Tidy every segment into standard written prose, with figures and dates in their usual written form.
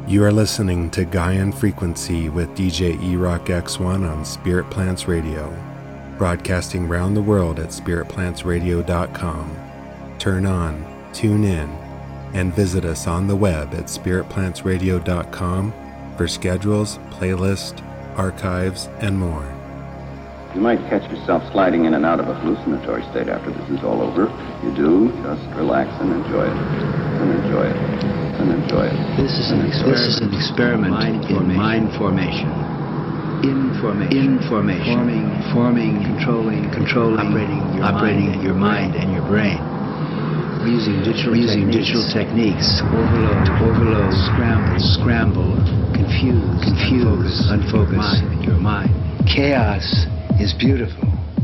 You are listening to Gaian Frequency with DJ E-Rock X1 on Spirit Plants Radio, broadcasting round the world at spiritplantsradio.com. Turn on, tune in, and visit us on the web at spiritplantsradio.com for schedules, playlists, archives, and more. You might catch yourself sliding in and out of a hallucinatory state after this is all over. You do, just relax and enjoy it. And enjoy it. And enjoy it. This is an experiment in mind formation. Information. Forming, controlling, operating your mind and your brain. We're using digital techniques. Overload, scramble, confuse, unfocus your mind. Chaos is beautiful.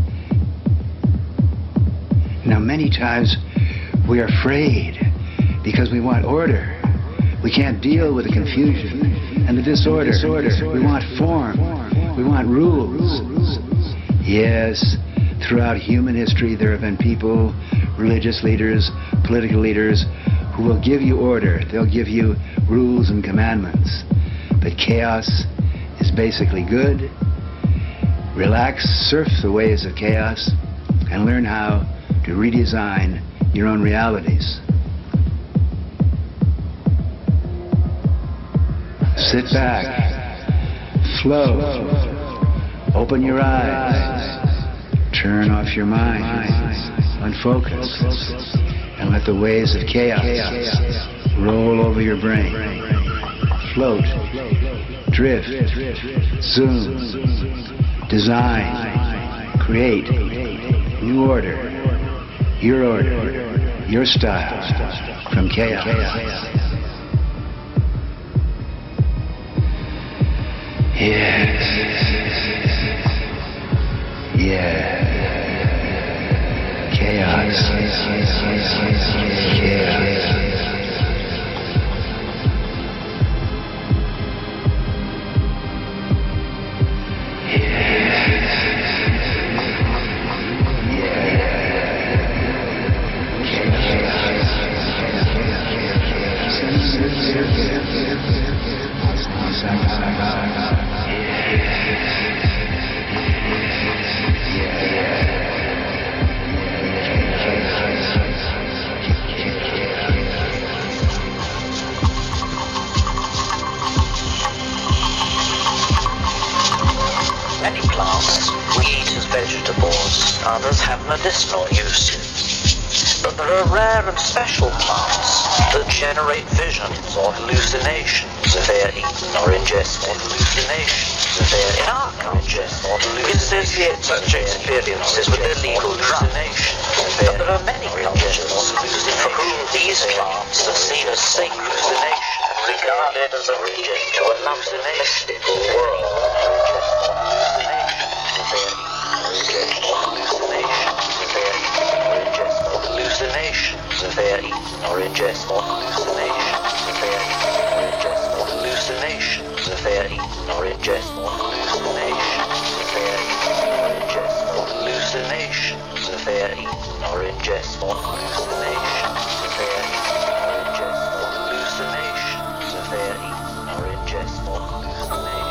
Now, many times we're afraid because we want order. We can't deal with the confusion and the disorder. We want form. We want rules. Yes, throughout human history there have been people, religious leaders, political leaders, who will give you order. They'll give you rules and commandments. But chaos is basically good. Relax, surf the waves of chaos, and learn how to redesign your own realities. Sit back, flow, open your eyes, turn off your mind, unfocus, and let the waves of chaos roll over your brain. Float, drift, zoom, design, create, new order, your style, from chaos. Yes. Yeah. Chaos. Many plants we eat as vegetables, others have medicinal uses. But there are rare and special plants that generate visions or hallucinations if they are eaten or ingested. In our culture, we associate such experiences with illegal drugs. But there are many cultures for whom these plants are seen as sacred and regarded as a region to another mystical world. Hallucinations if they are eaten or ingested. Hallucinations if they are eaten or ingested. Hallucinations if they are eaten or ingested. Hallucinations if they are eaten or ingested.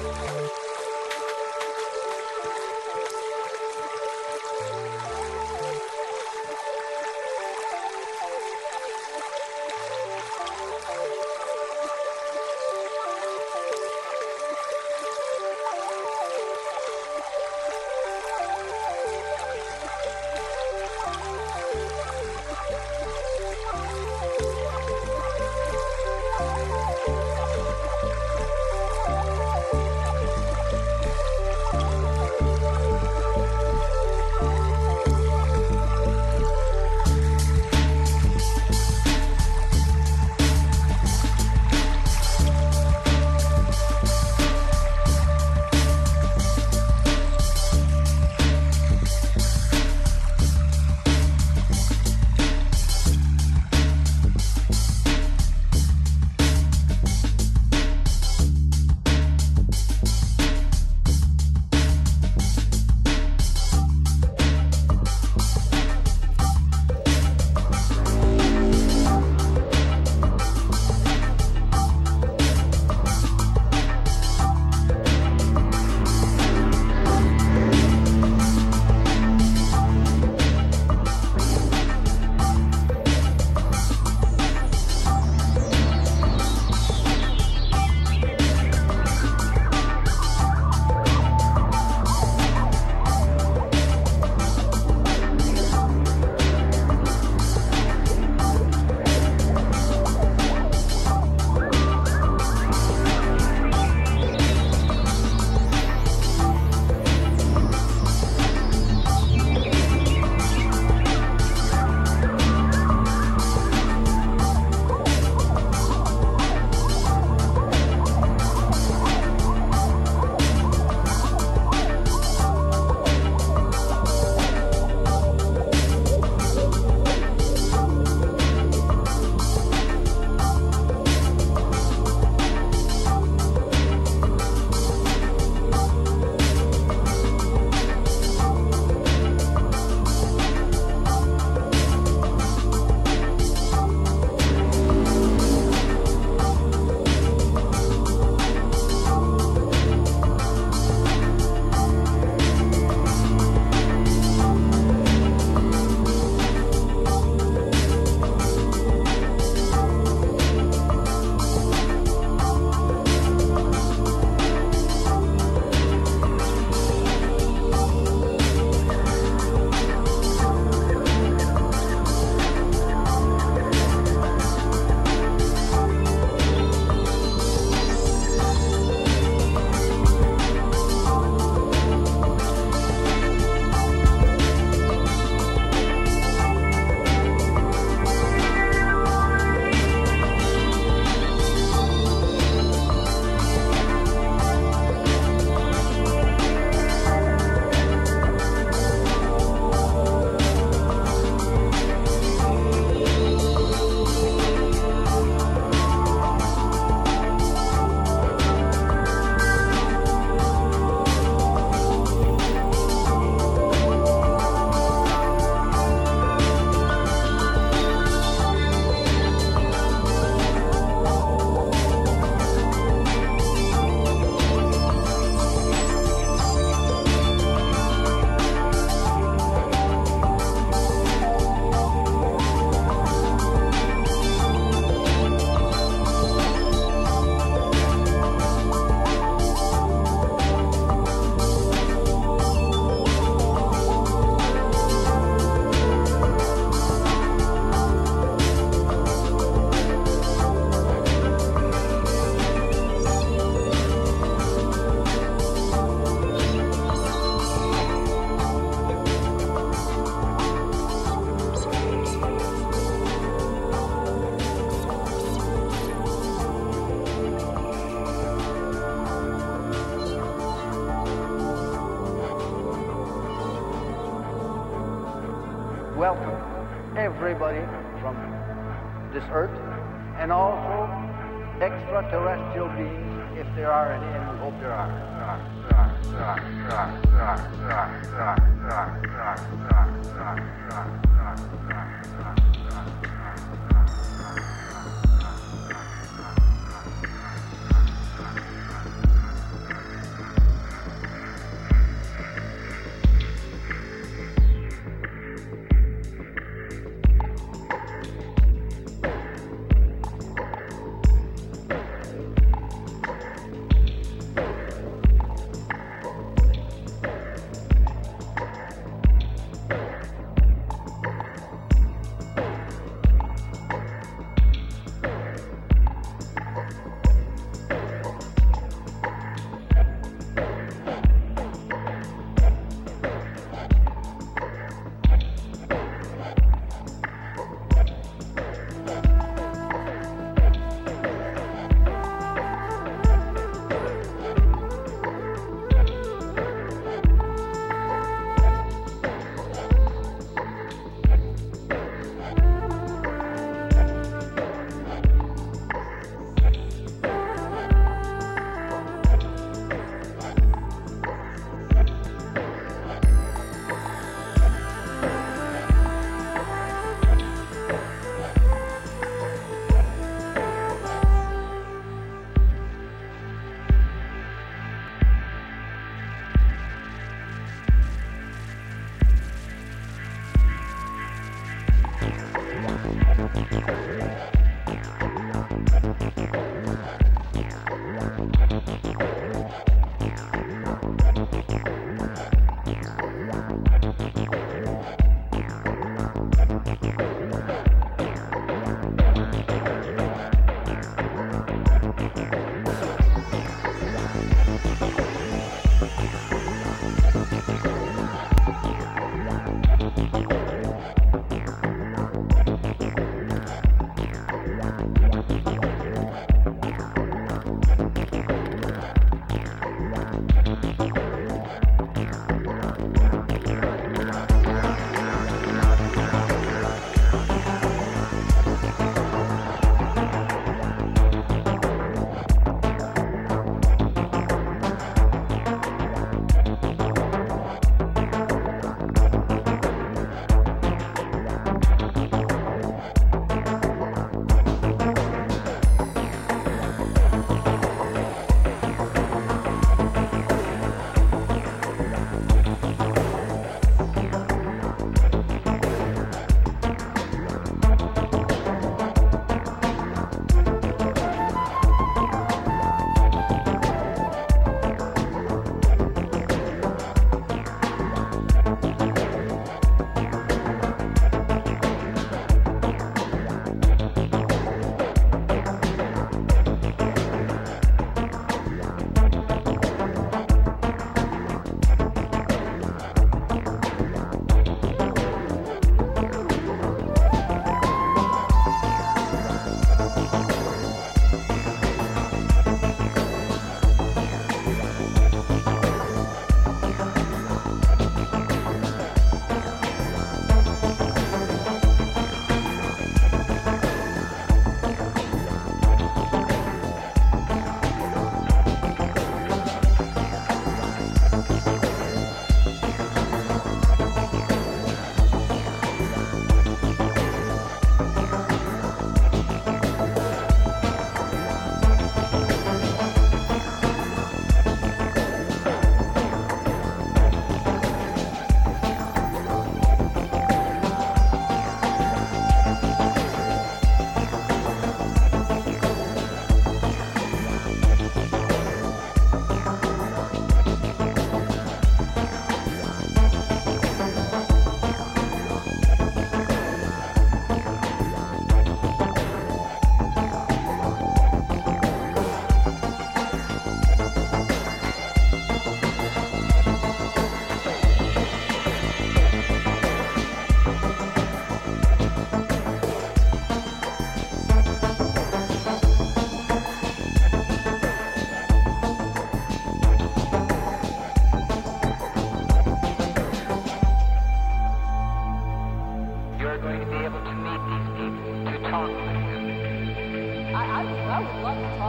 welcome everybody from this earth and also extraterrestrial beings, if there are any, and we hope there are.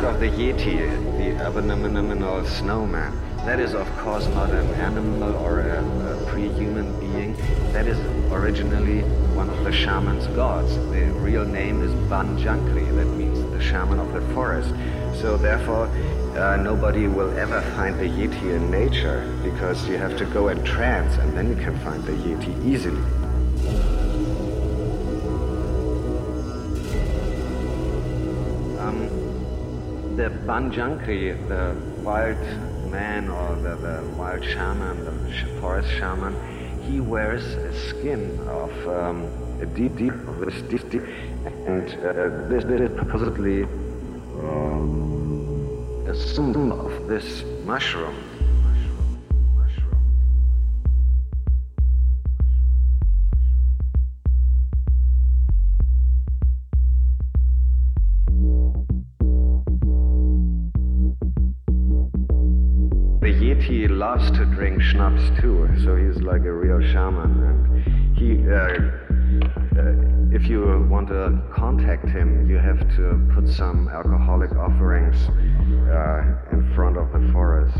part of the Yeti, the abominable snowman. That is, of course, not an animal or a pre-human being. That is originally one of the shaman's gods. The real name is Banjankri, that means the shaman of the forest. So therefore, nobody will ever find the Yeti in nature, because you have to go in trance and then you can find the Yeti easily. The Banjankri, the wild man or the wild shaman, the forest shaman, he wears a skin of a deep, and this is supposedly a symbol of this mushroom. He loves to drink schnapps too, so he's like a real shaman. And he, if you want to contact him, you have to put some alcoholic offerings in front of the forest.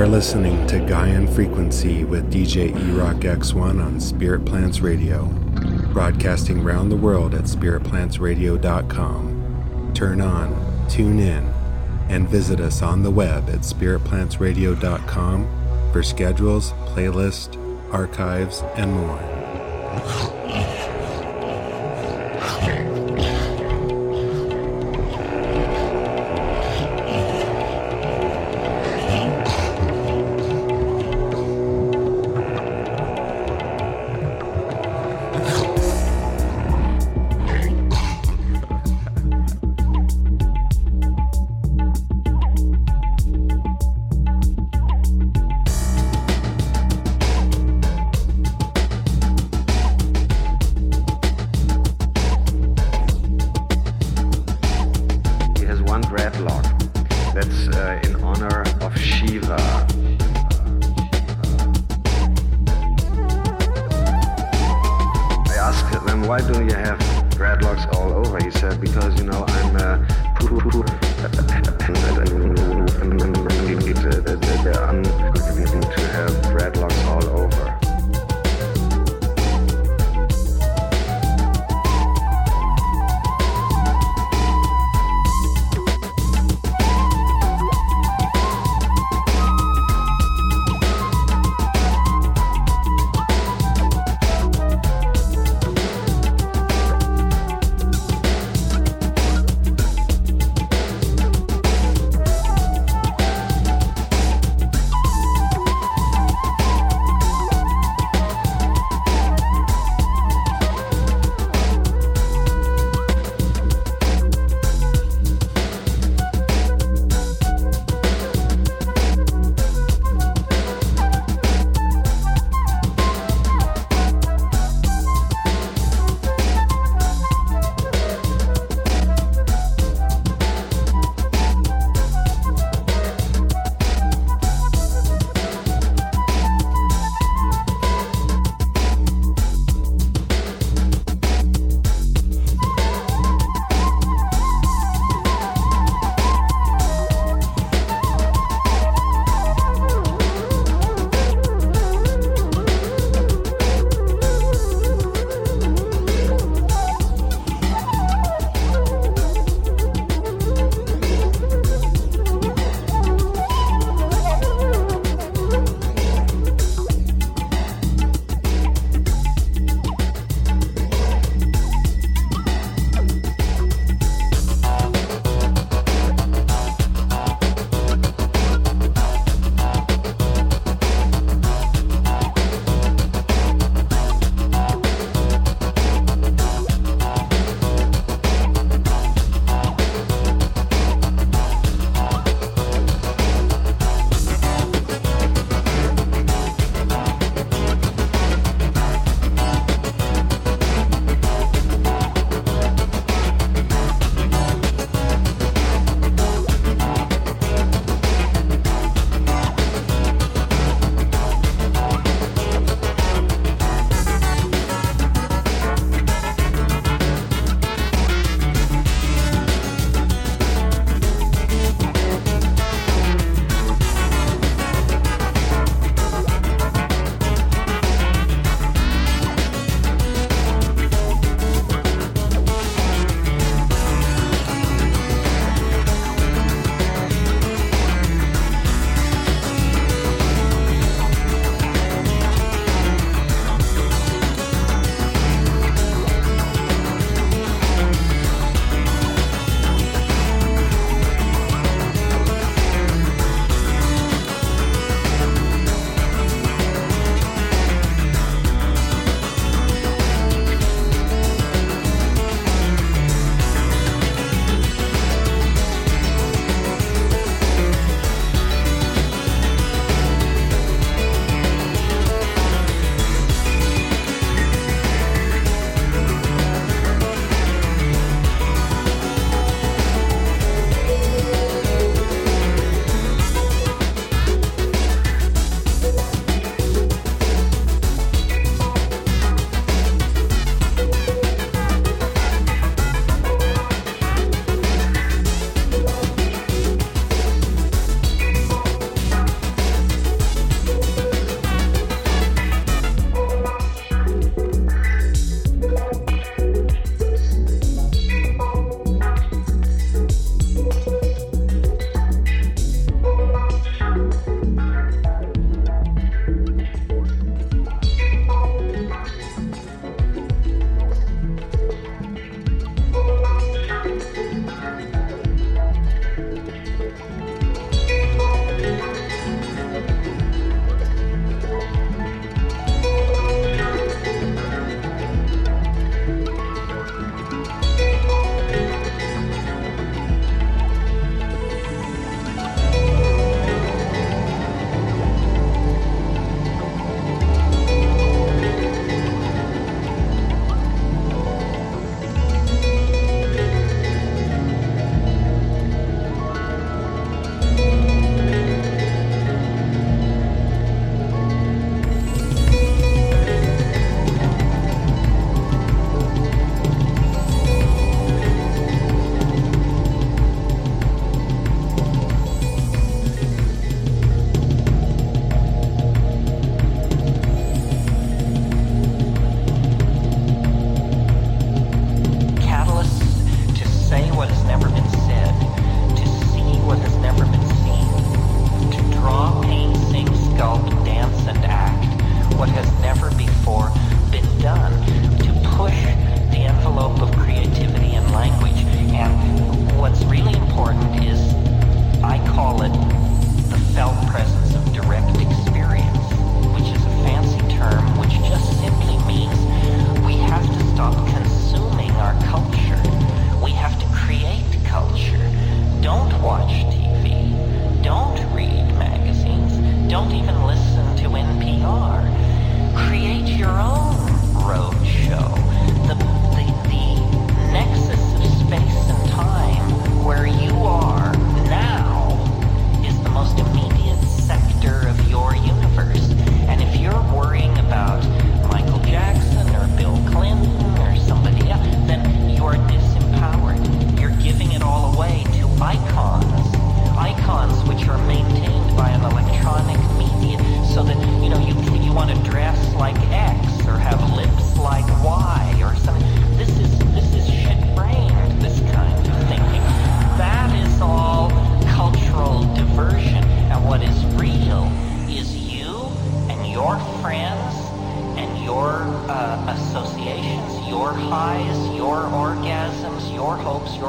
are listening to Gaian Frequency with DJ E-Rock X1 on Spirit Plants Radio, broadcasting around the world at spiritplantsradio.com. Turn on, tune in, and visit us on the web at spiritplantsradio.com for schedules, playlists, archives, and more.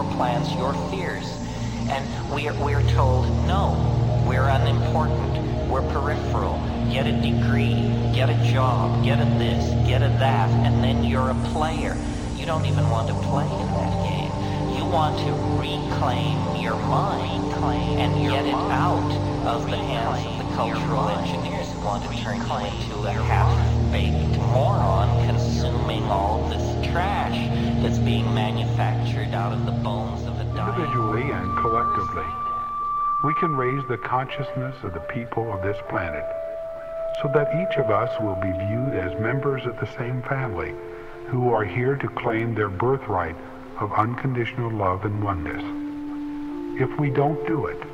your plans, your fears. And we're told, no, we're unimportant, we're peripheral. Get a degree, get a job, get a this, get a that, and then you're a player. You don't even want to play in that game. You want to reclaim your mind and get it out of the hands of the cultural engineers who want to turn you into a half-baked moron consuming all this trash that's being manufactured out of the bones of a dying. Individually and collectively, we can raise the consciousness of the people of this planet so that each of us will be viewed as members of the same family who are here to claim their birthright of unconditional love and oneness. If we don't do it,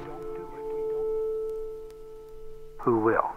who will?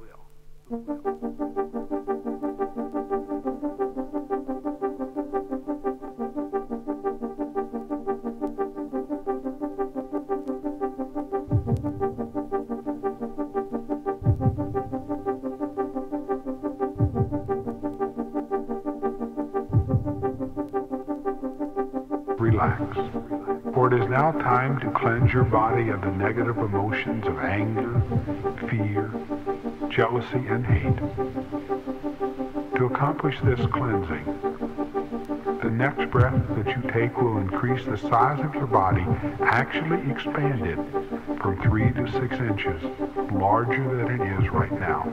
Relax, for it is now time to cleanse your body of the negative emotions of anger, fear, jealousy, and hate. To accomplish this cleansing, the next breath that you take will increase the size of your body, actually expand it from 3 to 6 inches larger than it is right now.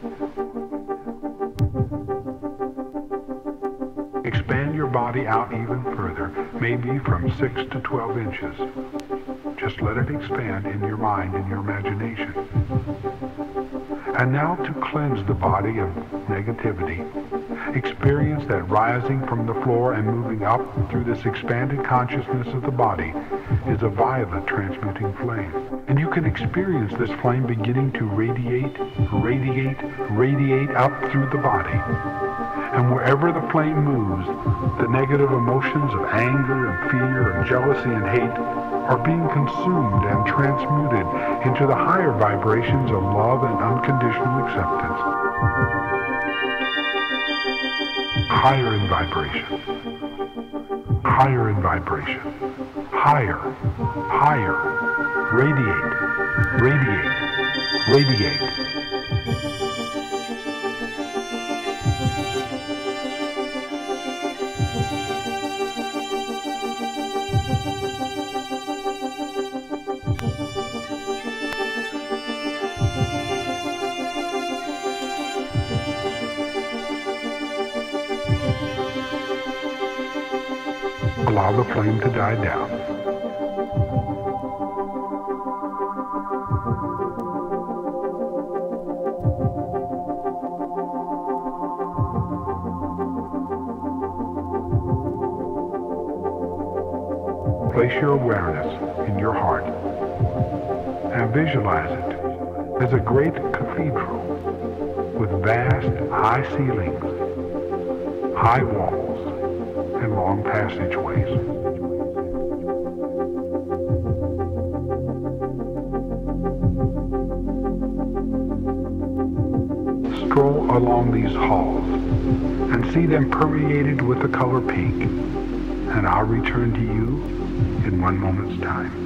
Expand your body out even further, maybe from 6 to 12 inches. Just let it expand in your mind and your imagination. And now to cleanse the body of negativity, experience that rising from the floor and moving up through this expanded consciousness of the body is a violet transmuting flame. And you can experience this flame beginning to radiate up through the body. And wherever the flame moves, the negative emotions of anger and fear and jealousy and hate are being consumed and transmuted into the higher vibrations of love and unconditional acceptance. Higher in vibration. Higher in vibration. Higher. Higher. Radiate. Radiate. Radiate. Allow the flame to die down. Place your awareness in your heart and visualize it as a great cathedral with vast, high ceilings, high walls, and long passageways. Stroll along these halls and see them permeated with the color pink, and I'll return to you in 1 moment's time.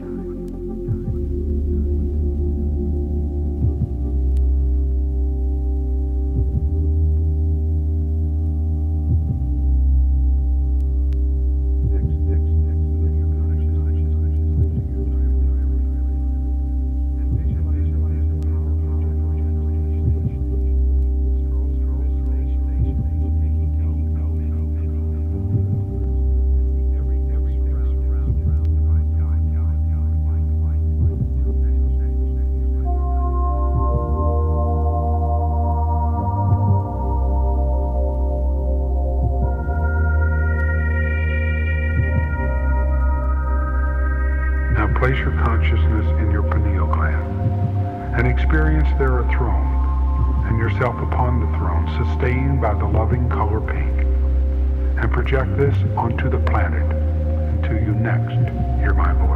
Place your consciousness in your pineal gland and experience there a throne and yourself upon the throne, sustained by the loving color pink, and project this onto the planet until you next hear my voice.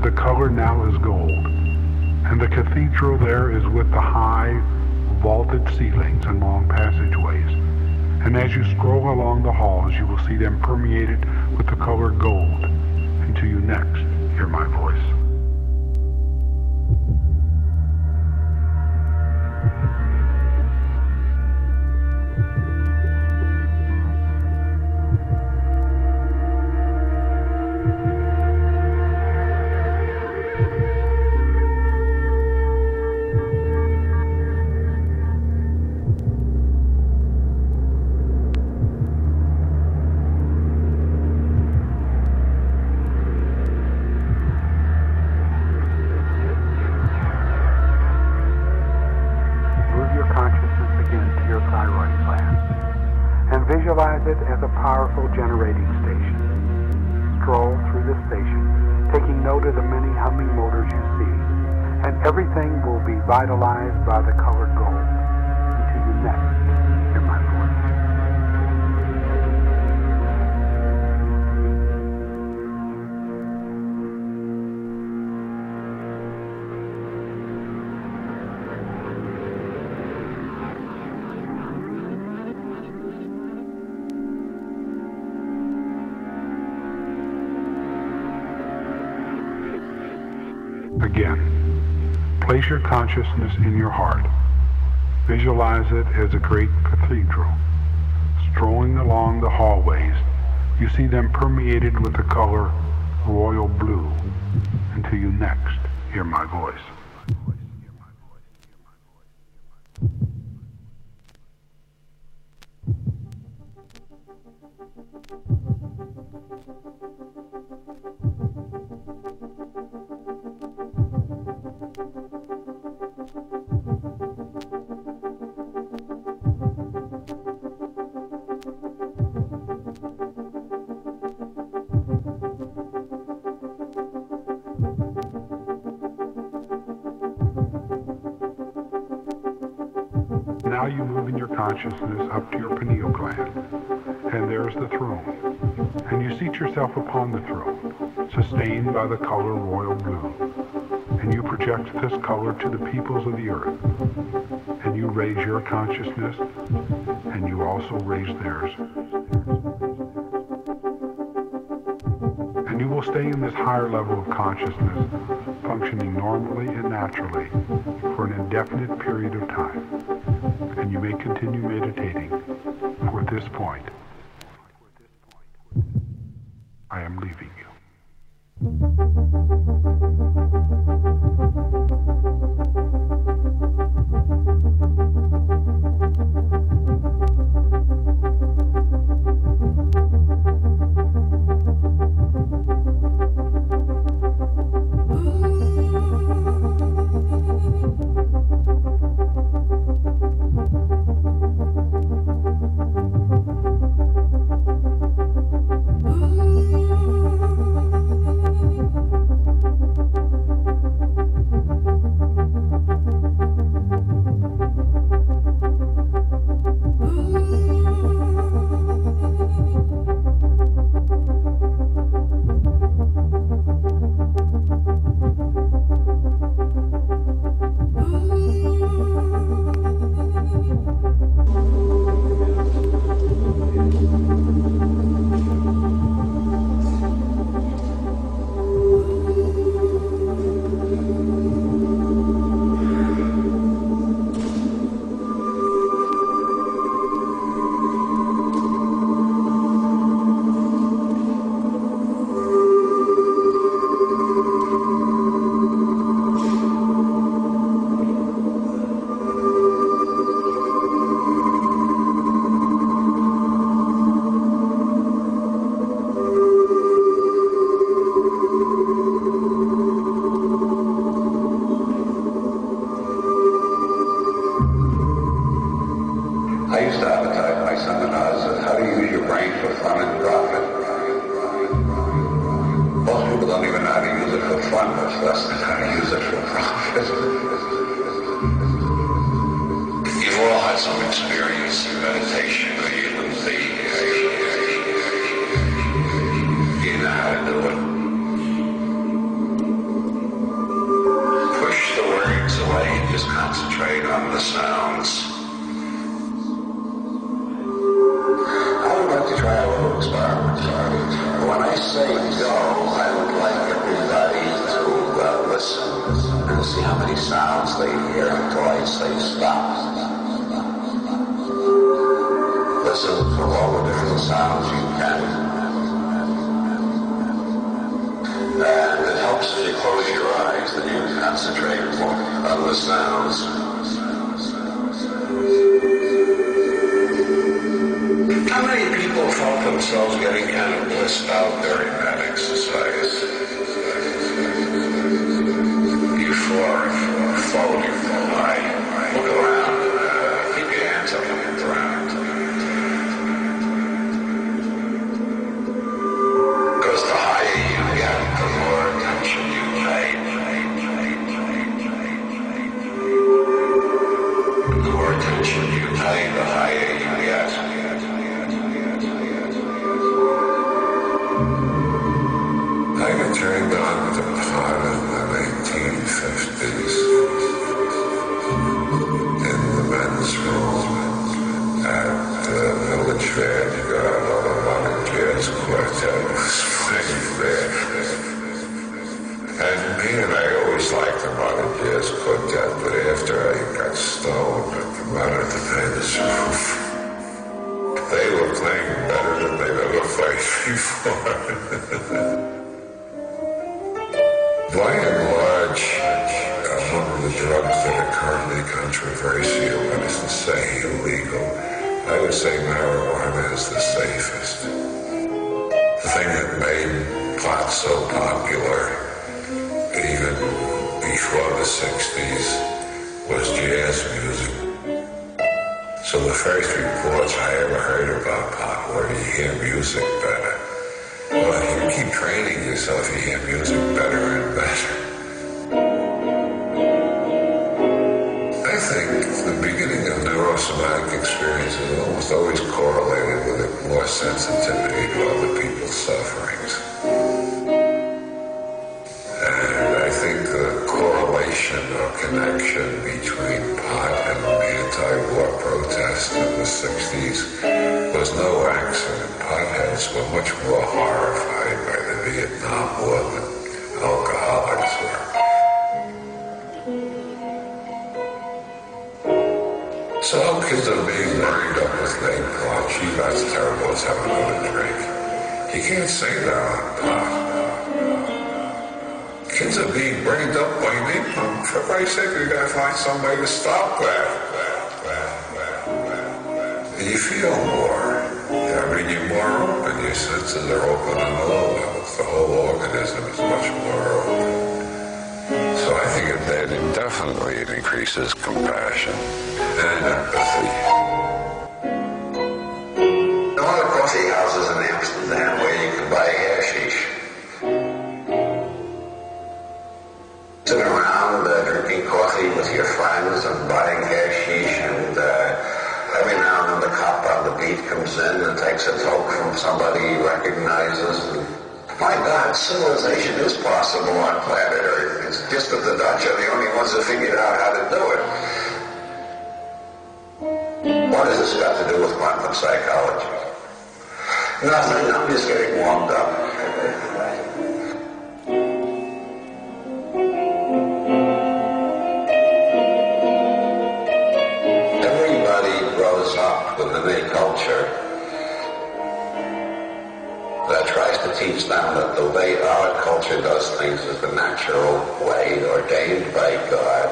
the color now is gold, and the cathedral there is with the high, vaulted ceilings and long passageways. And as you scroll along the halls, you will see them permeated with the color gold until you next hear my voice. Visualize it as a powerful generating station. Stroll through the station, taking note of the many humming motors you see, and everything will be vitalized by the color gold until you next hear my voice. Again, place your consciousness in your heart. Visualize it as a great cathedral. Strolling along the hallways, you see them permeated with the color royal blue until you next hear my voice. Now you move in your consciousness up to your pineal gland, and there's the throne, and you seat yourself upon the throne, sustained by the color royal blue, and you project this color to the peoples of the earth, and you raise your consciousness, and you also raise theirs. And you will stay in this higher level of consciousness, functioning normally and naturally for an indefinite period of time. And you may continue meditating, for at this point, I am leaving you. just concentrate on the sounds. I would like to try a little experiment. When I say go, I would like everybody to listen and see how many sounds they hear until I say stop. Listen for all the different sounds you can. And it helps if you close your eyes, then you concentrate more on the sounds. How many people felt themselves getting kind of blissed out during that exercise? Euphoric, floating, high. Look around. Keep your hands up on the ground. Because the higher you get, the more attention you pay. The more attention you pay, the higher you get. I got turned on to pot in the 1950s in the men's room at the Village Vanguard. All the modern jazz quartet was playing there. And me and I always liked the modern jazz quartet, but after I got stoned at the modern men's roof, they were playing better than they've ever played before. By and large, among the drugs that are currently controversial, that is to say illegal, I would say marijuana is the safest. The thing that made pot so popular, even before the 60s, was jazz music. So the first reports I ever heard about pot were you hear music better. Well, if you keep training yourself, you hear music better and better. I think the beginning of neurosomatic experience is almost always correlated with more sensitivity to other people's sufferings. And I think the correlation or connection between pot and anti-war protests in the 60s was no accident. Potheads were much more horrified by the Vietnam War than alcoholics were. So kids are being burned up with nape pot. Gee, that's terrible. Let's have another drink. You can't say that on pot. Kids are being burned up by napalm. For Christ's sake, we gotta find some way to stop that. You feel more. I mean, you're more open. Your senses are open on the low levels. The whole organism is much more open. So I think it definitely increases compassion and empathy. A lot of coffee houses in Amsterdam where you can buy hashish. Sitting around drinking coffee with your friends and buying hashish, and every now and then the cop on the beat comes in and takes a toke from somebody he recognizes. And, my God, civilization is possible on planet Earth. It's just that the Dutch are the only ones that figured out how to do it. What has this got to do with quantum psychology? Nothing. I'm just getting warmed up. Within a culture that tries to teach them that the way our culture does things is the natural way ordained by God.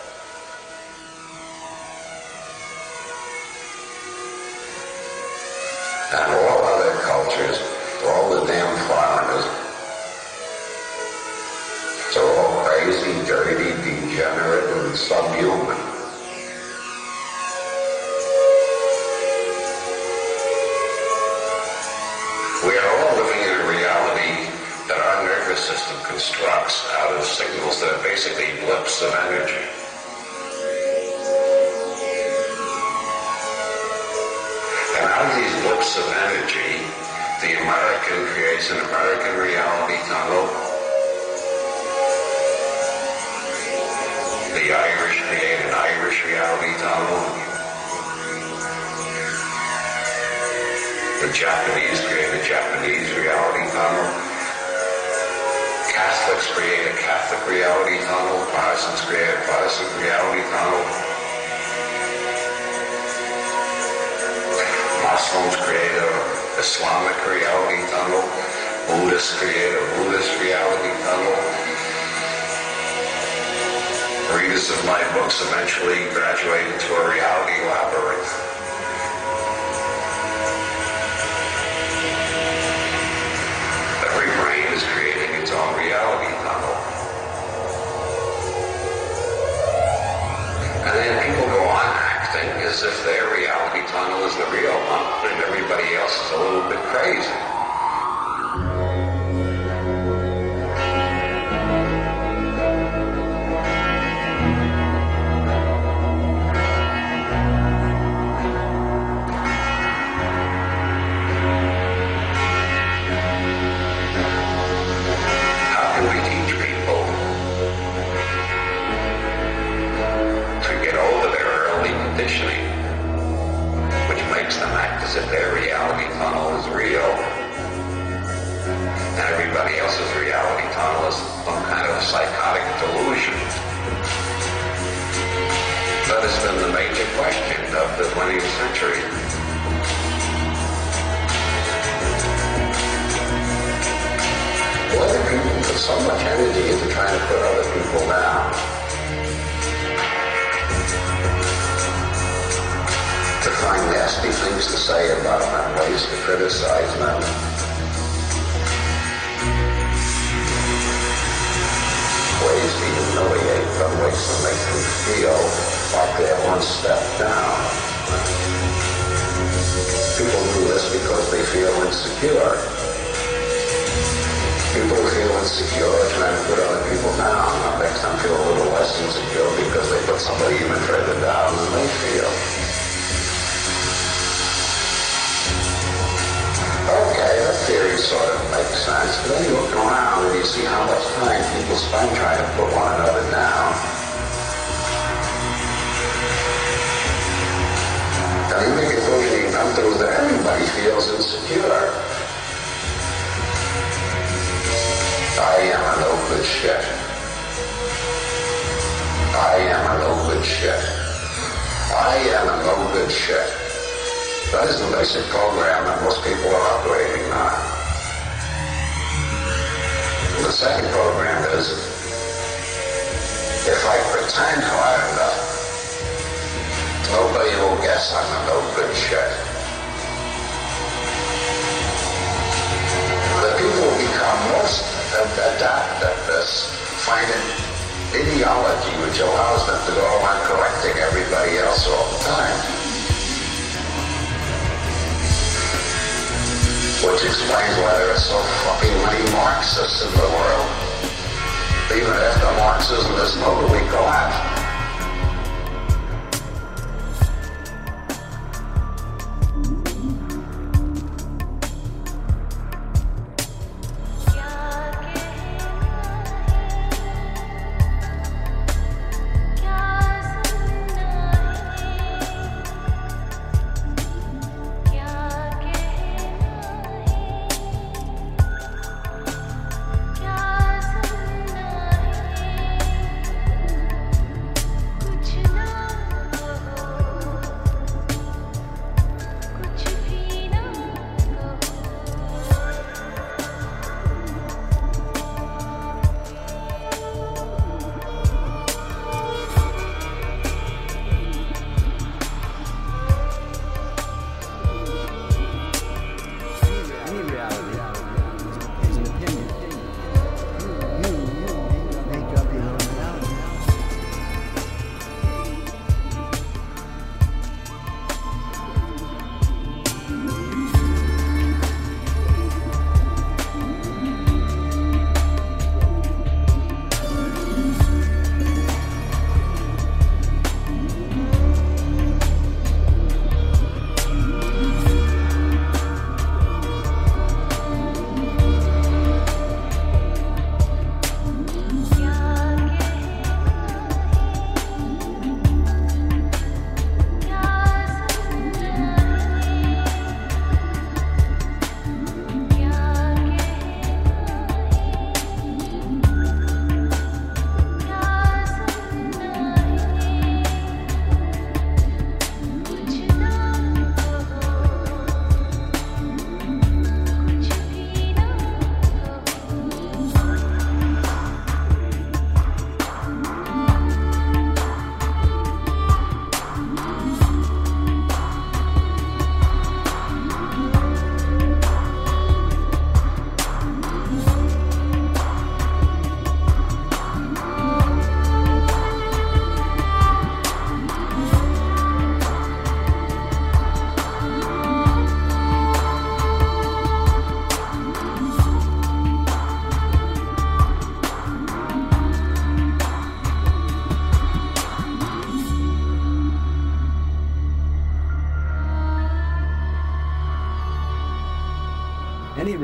And all other cultures, all the damn foreigners, are all crazy, dirty, degenerate, and subhuman. We are all living in a reality that our nervous system constructs out of signals that are basically blips of energy. And out of these blips of energy, the American creates an American reality tunnel. The Irish create reality tunnel. The Japanese create a Japanese reality tunnel. Catholics create a Catholic reality tunnel. Protestants create a Protestant reality tunnel. Muslims create a Islamic reality tunnel. Buddhists create a Buddhist reality tunnel. Readers of my books eventually graduate into a reality labyrinth. Every brain is creating its own reality tunnel. And then people go on acting as if their reality tunnel is the real one, and everybody else is a little bit crazy. As if their reality tunnel is real, and everybody else's reality tunnel is some kind of psychotic delusion. That has been the major question of the 20th century. Why do people put so much energy into trying to put other people down? To find nasty things to say about them, ways to criticize them. Ways to humiliate them, ways to make them feel like they're one step down. People do this because they feel insecure. People who feel insecure are trying to put other people down. That makes them feel a little less insecure because they put somebody even further down than they feel. Okay, that theory sort of makes sense, but then you look around and you see how much time people spend trying to put one another down. And the only conclusion you come to is that everybody feels insecure. I am a no good shit. I am a no good shit. I am a no good shit. That is the basic program that most people are operating on. The second program is, if I pretend hard enough, nobody will guess I'm a no good shit. The people who become most adept at this find an ideology which allows them to go on correcting everybody else all the time. Which explains why there are so fucking many Marxists in the world. Even after Marxism is totally collapsed.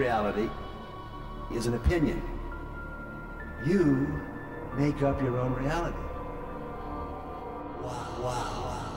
reality is an opinion. You make up your own reality. Wow, wow, wow.